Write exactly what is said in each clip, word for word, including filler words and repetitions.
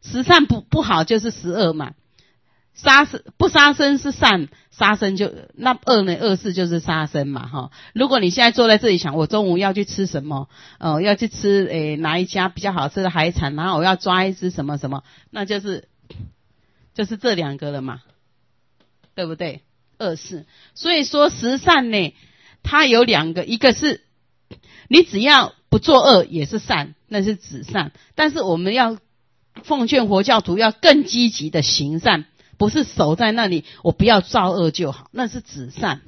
十善不不好就是十恶嘛。杀生不杀生是善，杀生就那恶呢？恶事就是杀生嘛，哈。如果你现在坐在这里想，我中午要去吃什么？呃，要去吃诶哪一家比较好吃的海产，然后我要抓一只什么什么，那就是就是这两个了嘛，对不对？恶事。所以说十善呢，它有两个，一个是你只要不作恶也是善，那是止善。但是我们要奉劝佛教徒要更积极的行善。不是守在那里，我不要造恶就好，那是止善。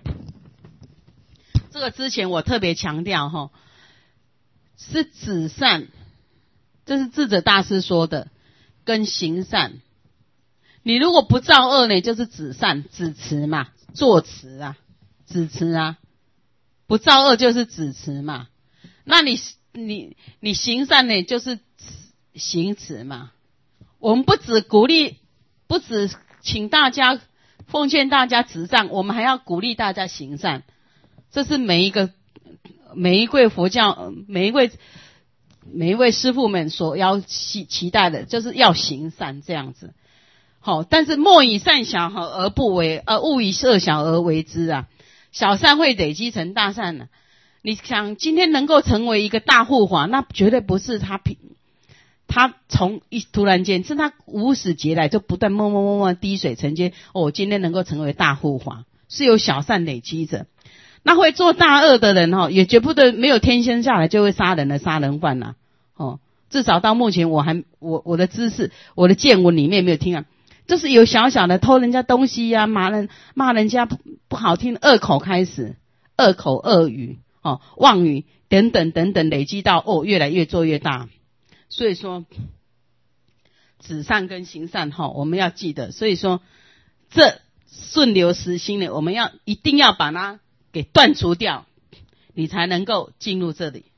这个之前我特别强调哈，是止善，这是智者大师说的，跟行善。你如果不造恶呢，就是止善，止持嘛，作持啊，止持啊，不造恶就是止持嘛。那你你你行善呢，就是行持嘛。我们不只鼓励。不只请大家奉劝大家止善，我们还要鼓励大家行善。这是每一个每一位佛教每一位每一位师父们所要期期待的，就是要行善这样子。好，但是莫以善小而不为，而勿以恶小而为之啊。小善会累积成大善啊。你想今天能够成为一个大护法，那绝对不是他平。他从一突然间是他无始劫来就不断默默默默滴水成金。哦，今天能够成为大护法，是有小善累积着。那会做大恶的人哈、哦，也绝不得没有天生下来就会杀人的杀人犯呐、啊。哦，至少到目前我还我我的知识我的见闻里面没有听啊，就是有小小的偷人家东西呀、啊，骂人骂人家不不好听的恶口开始，恶口恶语哦，妄语等等等等累积到哦，越来越做越大。所以说止善跟行善哈，我们要记得。所以说这顺流实心呢，我们要一定要把它给断除掉，你才能够进入这里。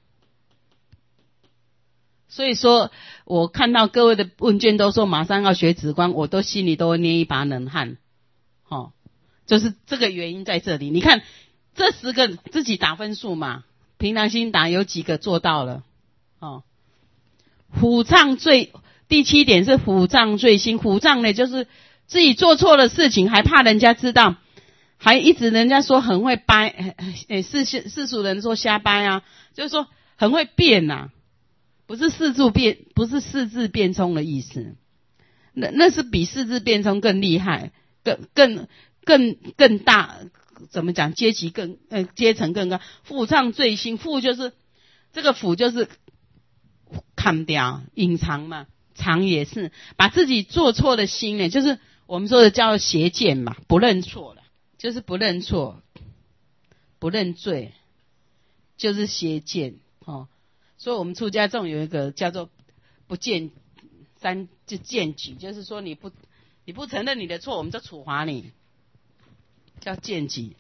所以说我看到各位的问卷都说马上要学止观，我都心里都会捏一把冷汗。哦，就是这个原因在这里。你看这十个自己打分数嘛，凭良心打，有几个做到了？哦。虎杖罪，第七点是虎杖罪心。虎杖呢，就是自己做错了事情，还怕人家知道，还一直人家说很会掰，诶，世世俗人说瞎掰啊，就是说很会变呐、啊，不是四字变，不是四字变通的意思，那那是比四字变通更厉害，更更更更大，怎么讲？阶级更呃阶层更高。虎杖罪心，虎就是这个虎就是。看掉隐藏嘛，藏也是把自己做错的心呢，就是我们说的叫邪见嘛，不认错了，就是不认错，不认罪，就是邪见哦。所以我们出家众有一个叫做不见三就见举，就是说你不你不承认你的错，我们就处罚你，叫见举。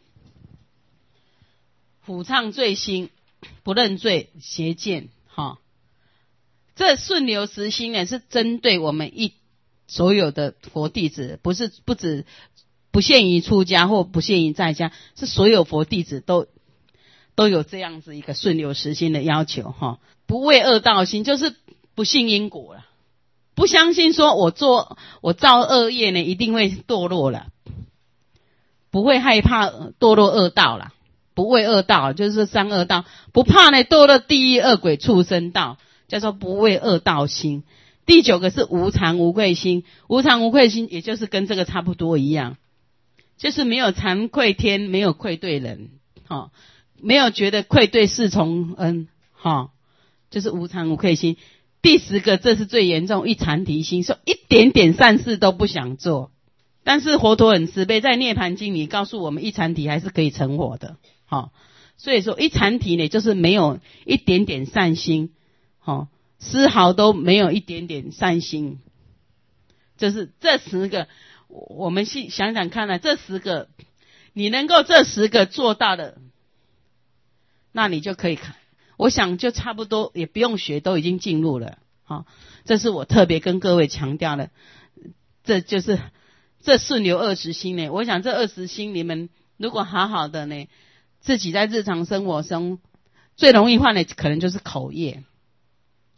虎杖罪心，不认罪，邪见哈。哦，这顺流实心呢，是针对我们一所有的佛弟子，不是不止不限于出家或不限于在家，是所有佛弟子都都有这样子一个顺流实心的要求哈。不为恶道心，就是不信因果了，不相信说我做我造恶业呢一定会堕落了，不会害怕堕落恶道了，不畏恶道就是三恶道，不怕呢堕落地狱恶鬼畜生道。叫做不畏恶道心。第九个是无惭无愧心，无惭无愧心也就是跟这个差不多一样，就是没有惭愧天，没有愧对人，哦，没有觉得愧对事从恩，哦，就是无惭无愧心。第十个这是最严重，一禅提心，说一点点善事都不想做。但是佛陀很慈悲，在涅槃经里告诉我们，一禅提还是可以成佛的，哦，所以说一禅提呢，就是没有一点点善心。哦，丝毫都没有一点点善心，就是这十个，我们想想看呢、啊，这十个你能够这十个做到的，那你就可以看，我想就差不多也不用学，都已经进入了。好、哦，这是我特别跟各位强调的，这就是这顺流二十心呢。我想这二十心你们如果好好的呢，自己在日常生活中最容易犯的可能就是口业。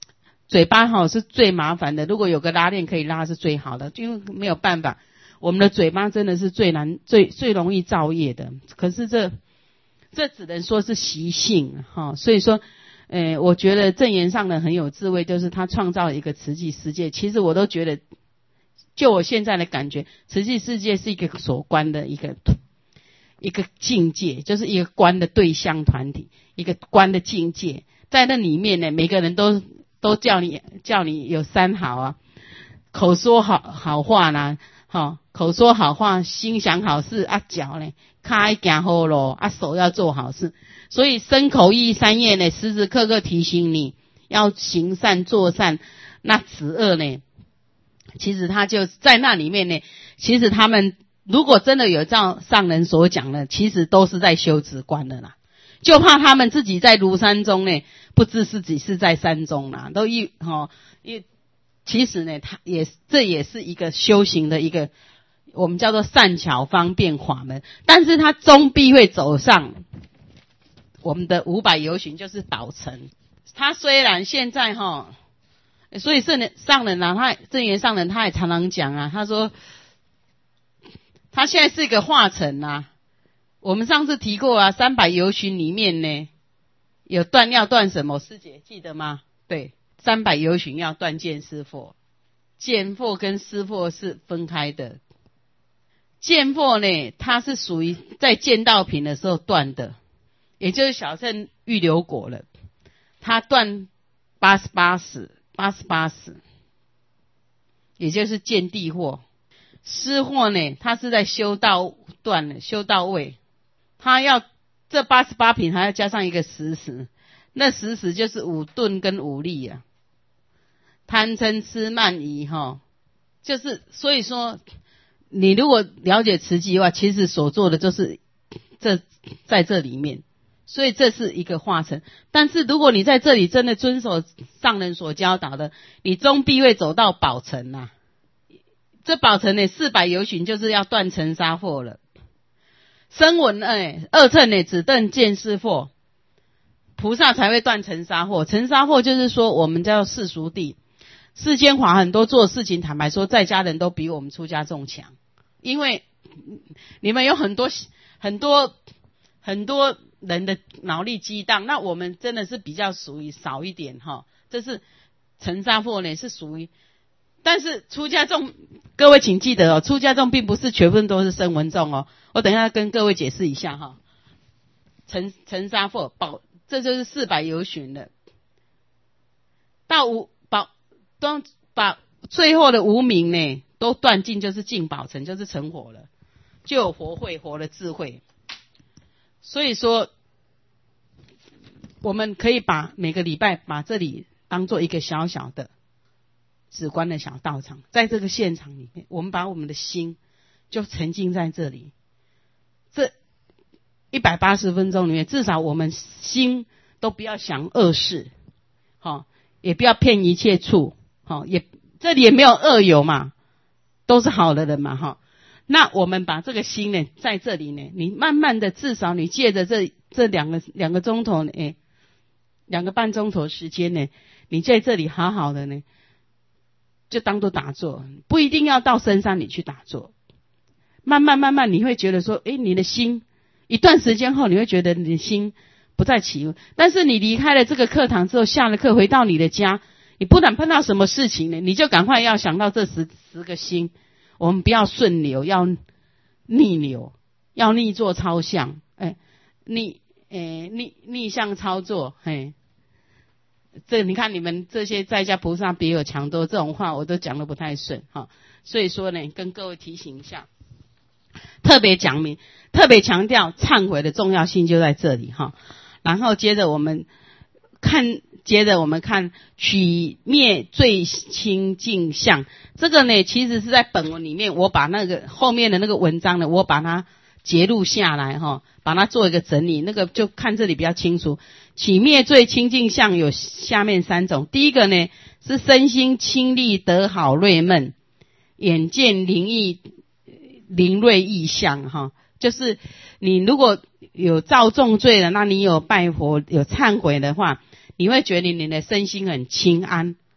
嘴巴哈是最麻烦的，如果有个拉链可以拉是最好的，因为没有办法，我们的嘴巴真的是最难、最最容易造业的。可是这这只能说是习性哈，所以说，呃，我觉得证严上人很有智慧，就是他创造了一个慈济世界。其实我都觉得，就我现在的感觉，慈济世界是一个所观的一个一个境界，就是一个观的对象团体，一个观的境界，在那里面呢，每个人都都叫你叫你有三好啊，口说好好话啦，哈，口说好话，心想好事啊，脚呢，脚要行好路啊，手要做好事，所以身口意三业呢，时时刻刻提醒你要行善做善，那止恶呢，其实他就在那里面呢，其实他们如果真的有照上人所讲的，其实都是在修止观的啦，就怕他们自己在庐山中呢，不知自己是在山中啦，都一哈一。其实呢，它也这也是一个修行的一个我们叫做善巧方便法门，但是它终必会走上我们的五百由旬，就是宝成。他虽然现在哈，所以圣人上人啊，他证严上人他也常常讲啊，他说他现在是一个化成啊。我们上次提过啊，三百由旬里面呢有断要断什么？师姐记得吗？对。三百由旬要断见思惑，见惑跟思惑是分开的。见惑呢，它是属于在见道品的时候断的，也就是小乘预流果了。它断八十八识，八十八识，也就是见地惑。思惑呢，它是在修道断的，修道位。它要这八十八品还要加上一个十识，那十识就是五钝跟五力啊。贪嗔痴慢疑哈，就是所以说，你如果了解慈济的话，其实所做的就是这在这里面，所以这是一个化成。但是如果你在这里真的遵守上人所教导的，你终必会走到宝成呐、啊。这宝成呢，四百由旬就是要断尘沙惑了。声闻哎，二乘呢，只断见思惑，菩萨才会断尘沙惑。尘沙惑就是说我们叫世俗谛。世间法很多做事情，坦白说，在家人都比我们出家众强，因为你们有很多很多很多人的脑力激荡，那我们真的是比较属于少一点哈。这是尘沙惑呢，是属于，但是出家众，各位请记得哦，出家众并不是全部都是声闻众哦，我等一下跟各位解释一下哈。尘尘沙惑宝，这就是四百由旬了，到五宝。都把最后的无明呢都断尽，就是净宝成，就是成佛了，就有佛慧，佛的智慧。所以说我们可以把每个礼拜把这里当做一个小小的止观的小道场，在这个现场里面，我们把我们的心就沉浸在这里，这一百八十分钟里面，至少我们心都不要想恶事，好，也不要骗一切处，好，也这里也没有恶友嘛，都是好的人嘛，哈。那我们把这个心呢，在这里呢，你慢慢的，至少你借着这这两个两个钟头，哎，两个半钟头时间呢，你在这里好好的呢，就当做打坐，不一定要到深山里去打坐。慢慢慢慢，你会觉得说，哎，你的心一段时间后，你会觉得你的心不再起雾。但是你离开了这个课堂之后，下了课回到你的家，你不管碰到什么事情呢，你就赶快要想到这十十个心。我们不要顺流，要逆流，要逆作操相，哎，逆，哎，逆逆向操作，哎，这你看你们这些在家菩萨别有强多，这种话我都讲得不太顺哈，所以说呢，跟各位提醒一下，特别讲明，特别强调忏悔的重要性就在这里哈。然后接着我们看。接着我们看取灭最清净相，这个呢其实是在本文里面，我把那个后面的那个文章呢，我把它截录下来哈，把它做一个整理，那个就看这里比较清楚。取灭最清净相有下面三种，第一个呢是身心清利得好锐闷，眼见灵异灵锐异象哈，就是你如果有造重罪了，那你有拜佛有忏悔的话，你会觉得你的身心很清安，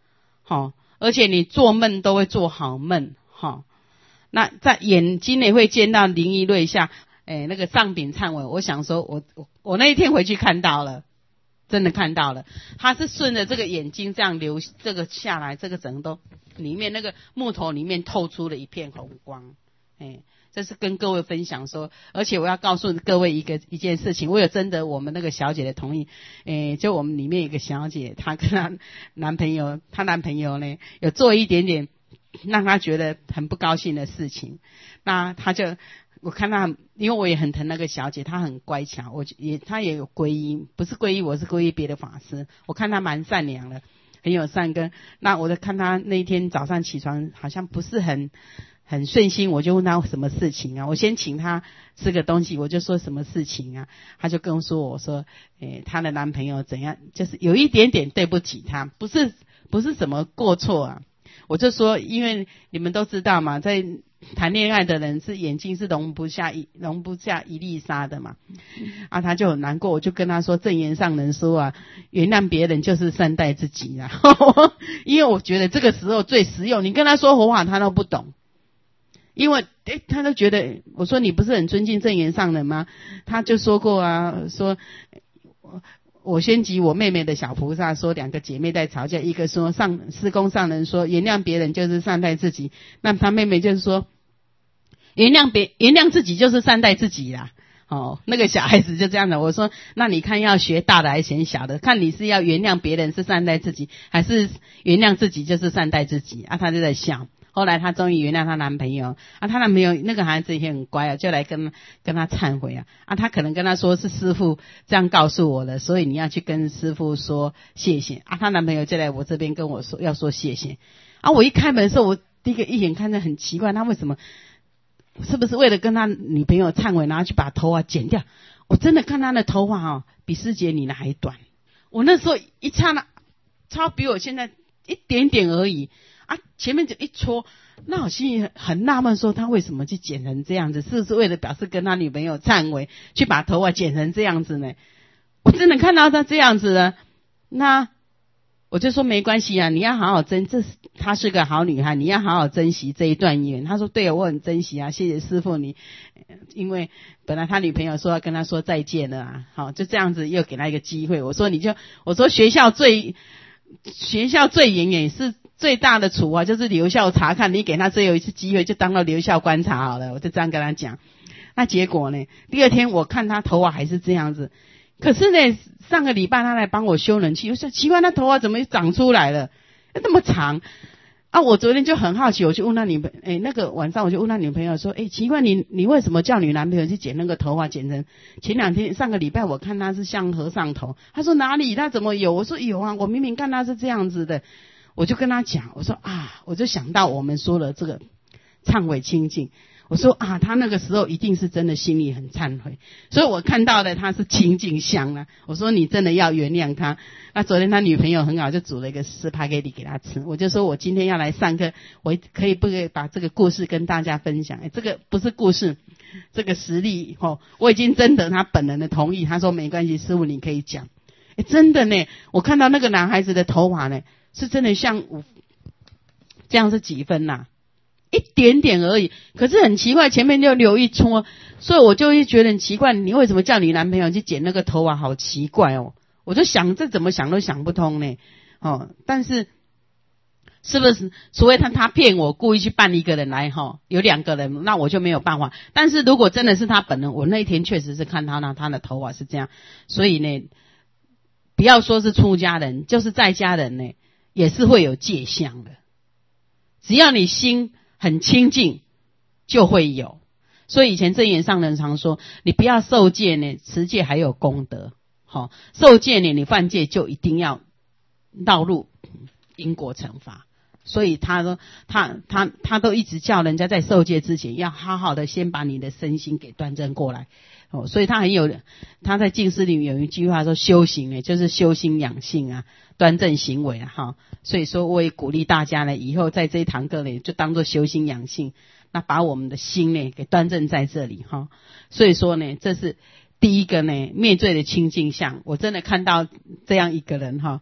好，而且你做梦都会做好梦，好，那在眼睛也会见到灵异瑞相，哎，那个上柄忏悔，我想说我我我那一天回去看到了，真的看到了，他是顺着这个眼睛这样流这个下来，这个整个都里面那个木头里面透出了一片红光，哎，这是跟各位分享说，而且我要告诉各位一个一件事情，我有征得我们那个小姐的同意，诶，就我们里面一个小姐，她跟她男朋友，她男朋友呢有做一点点让她觉得很不高兴的事情，那她就我看她，因为我也很疼那个小姐，她很乖巧，我也她也有皈依，不是皈依我是皈依别的法师，我看她蛮善良的，很有善根。那我在看她那一天早上起床好像不是很很顺心，我就问他什么事情啊？我先请他吃个东西，我就说什么事情啊？他就跟我说，我说，诶，她的男朋友怎样，就是有一点点对不起他，不是不是什么过错啊。我就说，因为你们都知道嘛，在谈恋爱的人是眼睛是容不下一容不下一粒沙的嘛。啊，他就很难过，我就跟他说，正言上人说啊，原谅别人就是善待自己啦。因为我觉得这个时候最实用，你跟他说佛法他都不懂。因为诶他都觉得，我说你不是很尊敬正言上人吗？他就说过啊，说我先及我妹妹的小菩萨说，两个姐妹在吵架，一个说上师公上人说原谅别人就是善待自己，那他妹妹就是说原谅别原谅自己就是善待自己啦。哦，那个小孩子就这样的，我说那你看要学大的还是学小的？看你是要原谅别人是善待自己，还是原谅自己就是善待自己啊？他就在笑。后来她终于原谅她男朋友啊，她男朋友那个孩子也很乖啊，就来跟跟她忏悔啊啊，她可能跟她说是师父这样告诉我的，所以你要去跟师父说谢谢啊。她男朋友就来我这边跟我说要说谢谢啊。我一开门的时候，我第一个一眼看着很奇怪，他为什么是不是为了跟他女朋友忏悔，然后去把头发剪掉？我真的看他的头发哦，比师姐你的还短。我那时候一刹那，超比我现在一点点而已。啊，前面就一戳，那我心里很很纳闷，说他为什么去剪成这样子？是不是为了表示跟他女朋友忏悔，去把头发剪成这样子呢？我真的看到他这样子了，那我就说没关系啊，你要好好珍，这她是个好女孩，你要好好珍惜这一段缘。他说对啊，我很珍惜啊，谢谢师父你，因为本来他女朋友说要跟他说再见了啊，好，就这样子又给他一个机会。我说你就，我说学校最学校最严也是。最大的处啊，就是留校查看，你给他最后一次机会，就当到留校观察好了。我就这样跟他讲。那结果呢？第二天我看他头发还是这样子，可是呢，上个礼拜他来帮我修冷气，我说奇怪，他头发怎么长出来了？这么长啊！我昨天就很好奇，我就问他女朋友，哎，那个晚上我就问他女朋友说，哎，奇怪，你你为什么叫你男朋友去剪那个头发，剪成前两天上个礼拜我看他是像和尚头，他说哪里？他怎么有？我说有啊，我明明看他是这样子的。我就跟他讲，我说啊，我就想到我们说了这个忏悔清净，我说啊，他那个时候一定是真的心里很忏悔，所以我看到的他是清净相啊。我说你真的要原谅他。那昨天他女朋友很好，就煮了一个斯帕给底给他吃。我就说我今天要来上课，我可以不可以把这个故事跟大家分享？哎，这个不是故事，这个实例哦，我已经征得他本人的同意。他说没关系，师父你可以讲。哎，真的呢，我看到那个男孩子的头发呢。是真的像五，这样是几分呐、啊？一点点而已。可是很奇怪，前面就留一撮，所以我就会觉得很奇怪，你为什么叫你男朋友去剪那个头发？好奇怪哦！我就想，这怎么想都想不通呢。哦，但是是不是？除非他他骗我，故意去扮一个人来哈、哦，有两个人，那我就没有办法。但是如果真的是他本人，我那天确实是看他那他的头发是这样，所以呢，不要说是出家人，就是在家人呢。也是会有戒相的，只要你心很清净，就会有。所以以前正言上人常说，你不要受戒呢，持戒还有功德。好、哦，受戒呢，你犯戒就一定要绕入因果惩罚。所以他说，他他他都一直叫人家在受戒之前，要好好的先把你的身心给端正过来。哦，所以他很有，他在净思里有一句话说，修行呢就是修心养性啊，端正行为啊，哈。所以说我也鼓励大家呢，以后在这一堂课呢，就当做修心养性，那把我们的心呢给端正在这里哈。所以说呢，这是第一个呢灭罪的清净相。我真的看到这样一个人哈，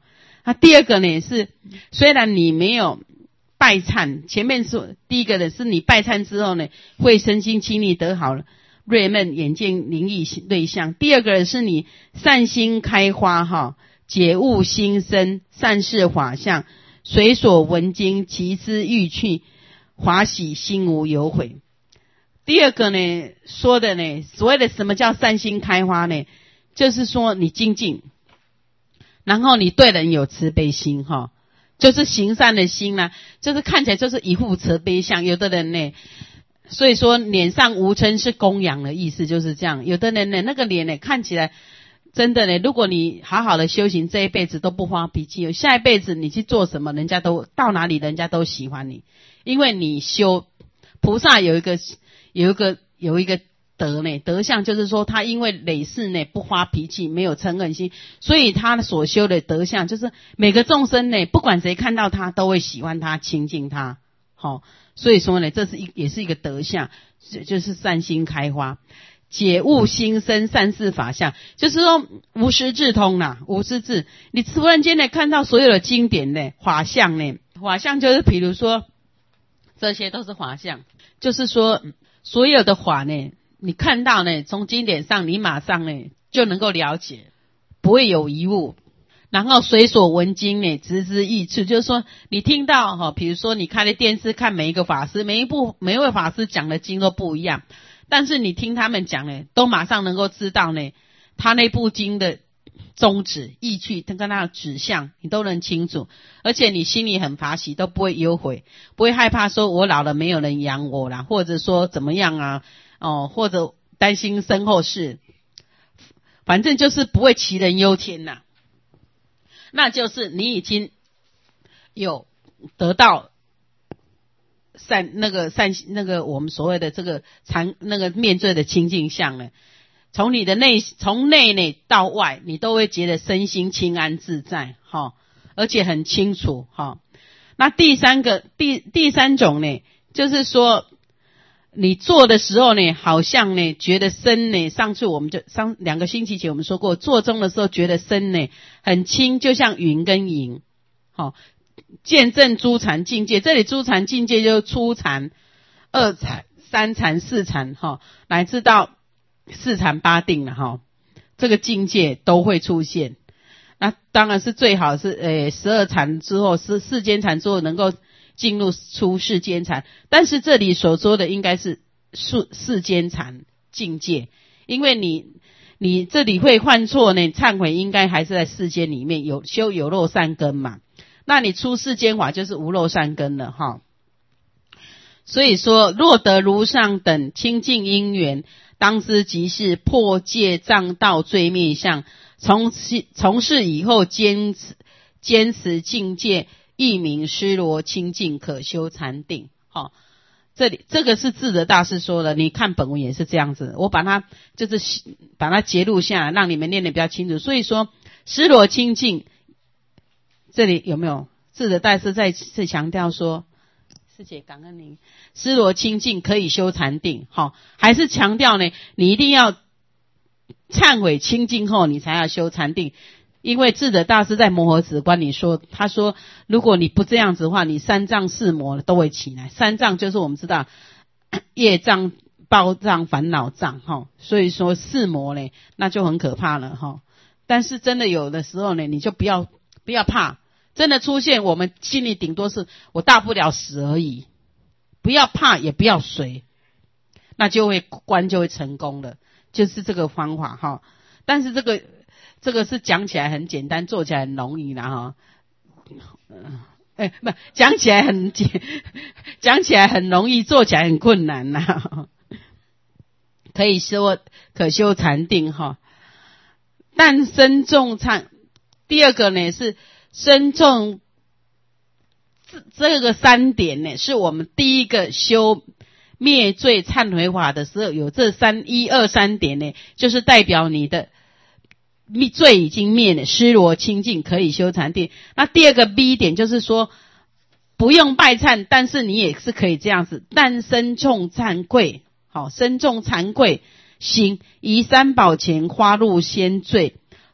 那第二个呢是，虽然你没有拜忏，前面说第一个的是你拜忏之后呢，会身心清利得好了，瑞闷眼见灵异对象。第二个是你善心开花哈，解悟心生，善事法相，随所闻经，其思欲去，华喜心无有悔。第二个呢说的呢，所谓的什么叫善心开花呢，就是说你精进，然后你对人有慈悲心哈，就是行善的心啦、啊，就是看起来就是一副慈悲相。有的人呢，所以说脸上无嗔是供养的意思，就是这样。有的人呢，那个脸呢看起来真的呢，如果你好好的修行，这一辈子都不发脾气，下一辈子你去做什么，人家都到哪里人家都喜欢你，因为你修菩萨有一个有一个有一个德呢，德相就是说他因为累世呢不发脾气，没有嗔恨心，所以他所修的德相就是每个众生呢，不管谁看到他都会喜欢他，亲近他。好、哦，所以说呢，这是一也是一个德相，就是善心开花，解悟心生，善事法相，就是说无师自通啦，无师自，你突然间呢看到所有的经典呢，法相呢，法相就是比如说这些都是法相，就是说所有的法呢。你看到呢，从经典上你马上呢就能够了解，不会有疑误。然后随所闻经呢，直知意趣，就是说你听到哈，比如说你开了电视看每一个法师，每一部每一位法师讲的经都不一样，但是你听他们讲呢，都马上能够知道呢，他那部经的宗旨、意趣，跟他的指向，你都能清楚，而且你心里很法喜，都不会忧悔，不会害怕说我老了没有人养我啦，或者说怎么样啊。哦，或者担心身后事，反正就是不会杞人忧天呐、啊。那就是你已经有得到善那个善那个我们所谓的这个禅那个面对的清净相了。从你的内从内内到外，你都会觉得身心清安自在哈、哦，而且很清楚哈、哦。那第三个第第三种呢，就是说。你做的时候呢，好像呢觉得身呢，上次我们就上两个星期前我们说过，做中的时候觉得身呢很轻，就像云跟银。好、哦，见证诸禅境界，这里诸禅境界就是初禅、二禅、三禅、四禅，哈、哦，乃至到四禅八定了哈、哦，这个境界都会出现。那当然是最好是诶十二禅之后，是世间禅之后能够。进入出世间禅，但是这里所说的应该是世世间禅境界，因为你你这里会犯错呢，忏悔应该还是在世间里面有修有漏善根嘛，那你出世间法就是无漏善根了哈。所以说，若得如上等清净因缘，当知即是破戒障道罪灭相，从从事以后坚持坚持境界。一名失罗清净可修禅定，好、哦，这里这个是智者大师说的，你看本文也是这样子，我把它就是把它截录下来，让你们念得比较清楚。所以说失罗清净，这里有没有智者大师再次强调说，师姐感恩您，失罗清净可以修禅定，好、哦，还是强调呢，你一定要忏悔清净后，你才要修禅定。因为智者大师在摩诃止观里说，他说如果你不这样子的话，你三障四魔都会起来。三障就是我们知道业障、报障、烦恼障哈，所以说四魔呢，那就很可怕了哈。但是真的有的时候呢，你就不要不要怕，真的出现，我们心里顶多是我大不了死而已，不要怕也不要随，那就会观就会成功了，就是这个方法哈。但是这个。这个是讲起来很简单，做起来很容易啦哈。哎，不，讲起来很简，讲起来很容易，做起来很困难啦。可以说可修禅定哈，但身重忏。第二个呢是身重这个三点呢，是我们第一个修灭罪忏悔法的时候有这三一二三点呢，就是代表你的。罪已经灭了，失罗清净可以修禅定。那第二个 B 点就是说，不用拜忏，但是你也是可以这样子，但身重惭愧，好，身重惭愧，行以三宝前花入先罪，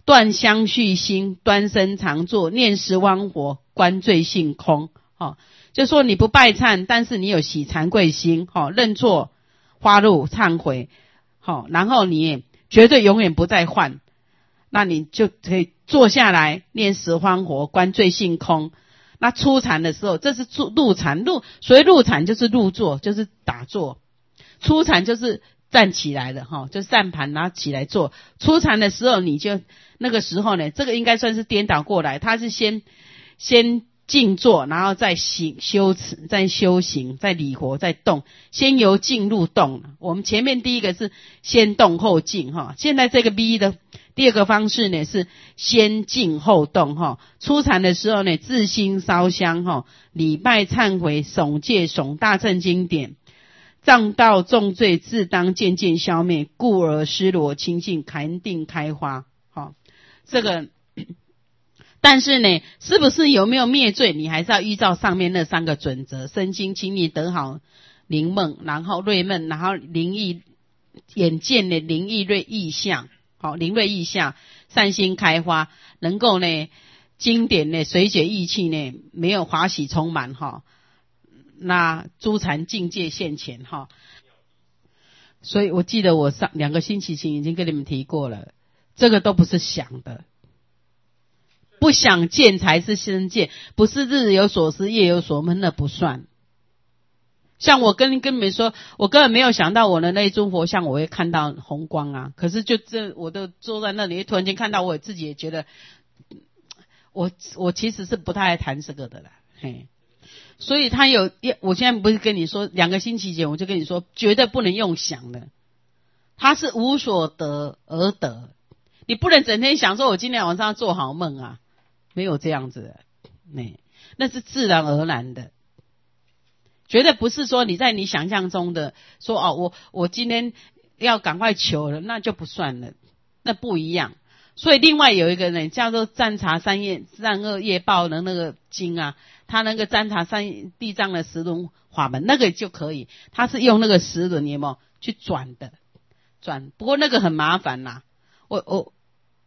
断相续心，端身常坐，念十方佛，观罪性空。哦，就说你不拜忏，但是你有喜惭愧心，哦，认错发怒忏悔，好，然后你也绝对永远不再犯，那你就可以坐下来念十方佛，观罪性空。那初禅的时候，这是入禅，入所谓入禅就是入坐，就是打坐。初禅就是站起来了哈，就站盘然后起来坐。初禅的时候，你就那个时候呢，这个应该算是颠倒过来，他是先先静坐，然后再行修持，再修行，再理活，再动，先由静入动。我们前面第一个是先动后静哈，现在这个 B 的第二个方式呢是先静后动哈。初禅的时候呢，自心烧香哈，礼拜忏悔，诵戒诵大乘经典，障道重罪自当渐渐消灭，故而失落清净，禅定开花。好，这个但是呢，是不是有没有灭罪，你还是要依照上面那三个准则：身心清净得好灵梦，然后瑞梦，然后灵异眼见的灵异瑞异象。好，灵锐意象，善心开花，能够呢，经典呢，随解意气呢，没有华喜充满哈。那诸禅境界现前哈。所以我记得我上两个星期前已经跟你们提过了，这个都不是想的，不想见才是真见，不是日有所思夜有所梦，那不算。像我跟跟你们说，我根本没有想到我的那一尊佛像我会看到红光啊，可是就这我都坐在那里，突然间看到，我自己也觉得，我我其实是不太爱谈这个的啦，嘿。所以他有，我现在不是跟你说，两个星期前我就跟你说，绝对不能用想的，他是无所得而得，你不能整天想说我今天晚上要做好梦啊，没有这样子的，那那是自然而然的。绝对不是说你在你想象中的说哦，我我今天要赶快求了，那就不算了，那不一样。所以另外有一个呢，叫做占察三业善恶业报的那个经啊，他那个占察三地藏的十轮法门，那个就可以，他是用那个十轮有没有去转的转，不过那个很麻烦啦。我我，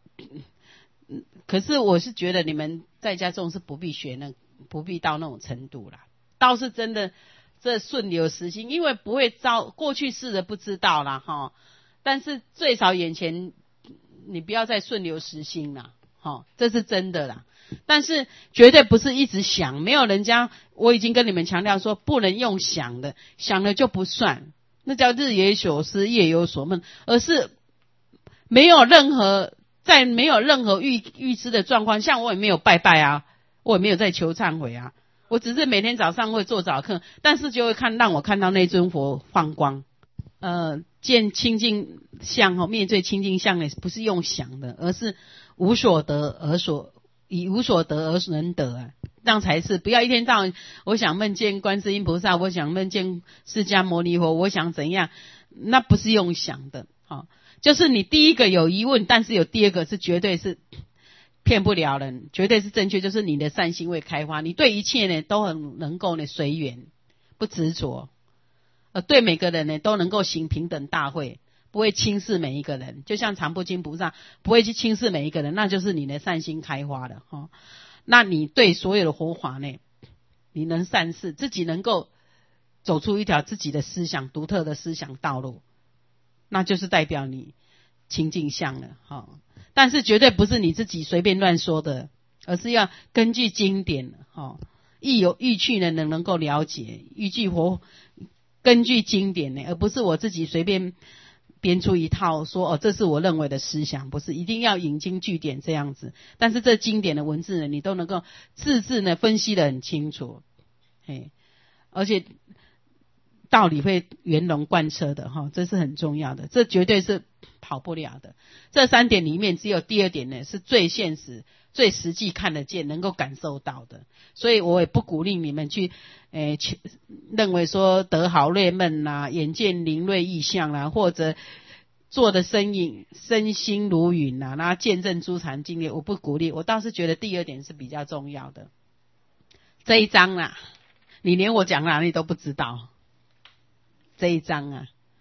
可是我是觉得你们在家中是不必学那不必到那种程度啦。倒是真的这顺流实心，因为不会照过去式的不知道啦齁，但是最少眼前你不要再顺流实心啦齁，这是真的啦。但是绝对不是一直想，没有人家我已经跟你们强调说不能用想的，想了就不算，那叫日有所思夜有所梦，而是没有任何在没有任何预预知的状况，像我也没有拜拜啊，我也没有在求忏悔啊，我只是每天早上会做早课，但是就会看让我看到那尊佛放光，呃，见清净相哦，灭罪清净相呢，不是用想的，而是无所得而所以无所得而能得啊，这样才是。不要一天到晚我想梦见观世音菩萨，我想梦见释迦牟尼佛，我想怎样，那不是用想的。好、哦，就是你第一个有疑问，但是有第二个是绝对是骗不了人，绝对是正确，就是你的善心会开花，你对一切呢都很能够呢随缘，不执着，呃，对每个人呢都能够行平等大会，不会轻视每一个人，就像常不轻菩萨不会去轻视每一个人，那就是你的善心开花了哈、哦。那你对所有的佛法呢，你能善事，自己能够走出一条自己的思想独特的思想道路，那就是代表你清净相了哈、哦。但是绝对不是你自己随便乱说的，而是要根据经典哈，亦有欲去呢能能够了解，依据佛根据经典呢，而不是我自己随便编出一套说哦，这是我认为的思想，不是一定要引经据典这样子。但是这经典的文字呢，你都能够字字呢分析得很清楚，嘿，而且道理会圆融贯彻的哈，这是很重要的，这绝对是跑不了的。这三点里面，只有第二点呢是最现实、最实际看得见、能够感受到的。所以我也不鼓励你们去，诶、呃，认为说得好瑞梦啦、眼见灵锐意象啦，或者做的身影身心如云啦，然后见证诸禅经验，我不鼓励。我倒是觉得第二点是比较重要的。这一章啦，你连我讲哪里都不知道。这一章啊，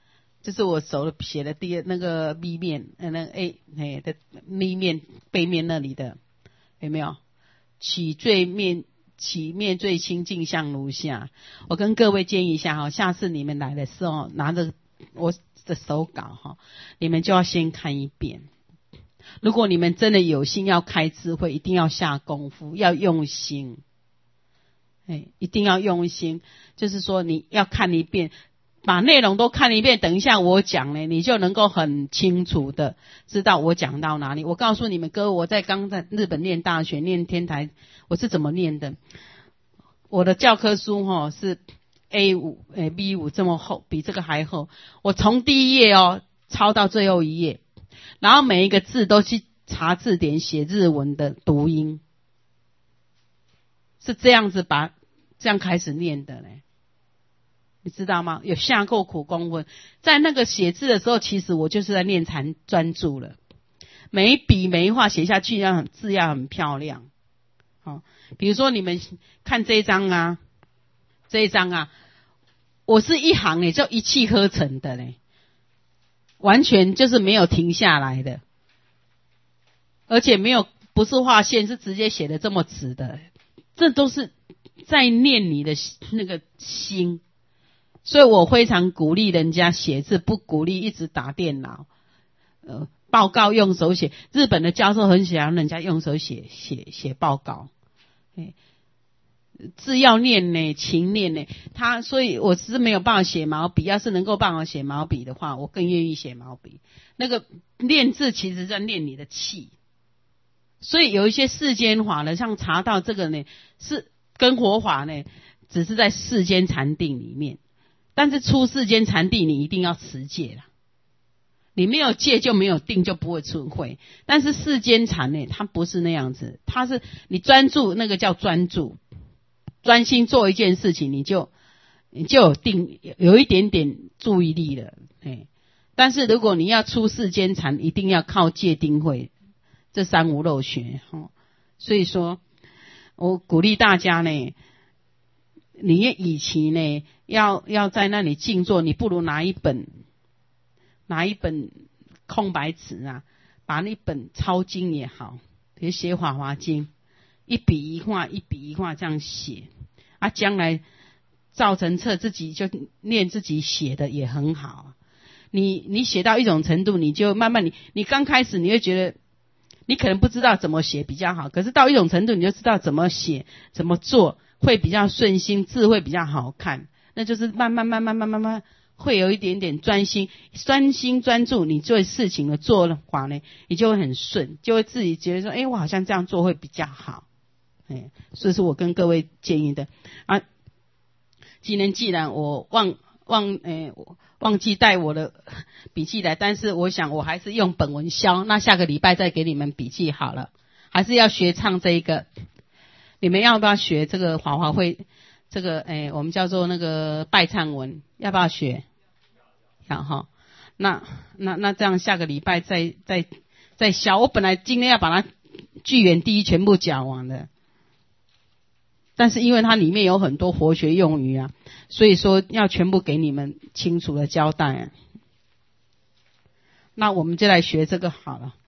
这是我手写的第二那个 B 面，呃，那 A 哎的立面背面那里的有没有？起最面起面最清净相如下。我跟各位建议一下哈，下次你们来的时候拿着我的手稿哈，你们就要先看一遍。如果你们真的有心要开智慧，一定要下功夫，要用心。哎，一定要用心，就是说你要看一遍，把内容都看一遍，等一下我讲呢，你就能够很清楚的知道我讲到哪里。我告诉你们哥，我在刚在日本念大学念天台，我是怎么念的？我的教科书齁是 A 五 诶 B 五这么厚，比这个还厚。我从第一页哦抄到最后一页，然后每一个字都去查字典写日文的读音，是这样子把这样开始念的嘞。你知道吗？有下过苦功夫，在那个写字的时候，其实我就是在念禅专注了。每一笔每一画写下去，要很字要很漂亮。好，比如说你们看这一张啊，这一张啊，我是一行诶，就一气呵成的嘞，完全就是没有停下来的，而且没有不是画线，是直接写的这么直的，这都是在念你的那个心。所以我非常鼓励人家写字，不鼓励一直打电脑。呃，报告用手写，日本的教授很喜欢人家用手写写写报告。哎，字要念呢，勤念呢。他所以我是没有办法写毛笔，要是能够帮我写毛笔的话，我更愿意写毛笔。那个练字其实在练你的气。所以有一些世间法呢，像查到这个呢，是跟活法呢，只是在世间禅定里面。但是出世间禅定，你一定要持戒啦。你没有戒就没有定，就不会出慧。但是世间禅呢，它不是那样子，它是你专注，那个叫专注，专心做一件事情，你就你就有定，有一点点注意力了。哎，但是如果你要出世间禅，一定要靠戒定慧，这三无漏学。哦，所以说，我鼓励大家呢。你与其呢要要在那里静坐，你不如拿一本拿一本空白纸啊，把那本抄经也好，比如写法华经，一笔一画一笔一画这样写啊，将来造成册自己就念自己写的也很好。你你写到一种程度，你就慢慢你你刚开始你会觉得你可能不知道怎么写比较好，可是到一种程度你就知道怎么写怎么做会比较顺心，字会比较好看，那就是慢慢慢慢慢慢慢会有一点点专心，专心专注，你做事情的做法呢，你就会很顺，就会自己觉得说，哎，我好像这样做会比较好。哎，所以是我跟各位建议的啊。今天既然我忘忘哎忘记带我的笔记来，但是我想我还是用本文消，那下个礼拜再给你们笔记好了，还是要学唱这一个。你们要不要学这个华华会？这个诶，我们叫做那个拜忏文，要不要学？要哈。那那那这样下个礼拜再再再消。我本来今天要把它句言第一全部讲完的，但是因为它里面有很多佛学用语啊，所以说要全部给你们清楚的交代啊。那我们就来学这个好了。